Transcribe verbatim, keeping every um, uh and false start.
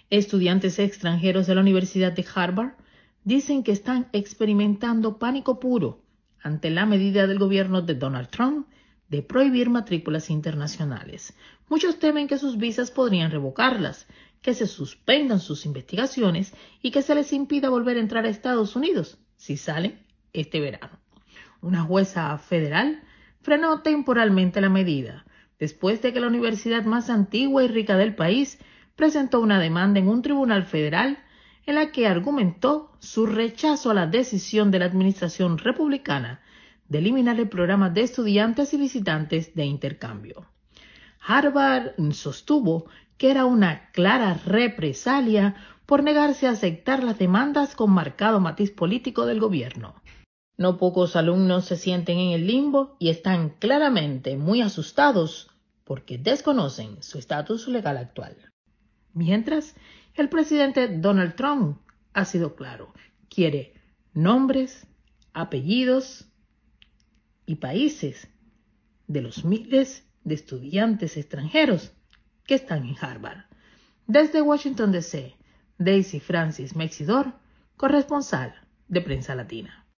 Estudiantes extranjeros de la Universidad de Harvard dicen que están experimentando pánico puro ante la medida del gobierno de Donald Trump de prohibir matrículas internacionales. Muchos temen que sus visas podrían revocarlas, que se suspendan sus investigaciones y que se les impida volver a entrar a Estados Unidos si salen este verano. Una jueza federal frenó temporalmente la medida después de que la universidad más antigua y rica del país presentó una demanda en un tribunal federal en la que argumentó su rechazo a la decisión de la administración republicana de eliminar el programa de estudiantes y visitantes de intercambio. Harvard sostuvo que era una clara represalia por negarse a aceptar las demandas con marcado matiz político del gobierno. No pocos alumnos se sienten en el limbo y están claramente muy asustados porque desconocen su estatus legal actual. Mientras, el presidente Donald Trump ha sido claro, quiere nombres, apellidos y países de los miles de estudiantes extranjeros que están en Harvard. Desde Washington D C, Daisy Francis Mexidor, corresponsal de Prensa Latina.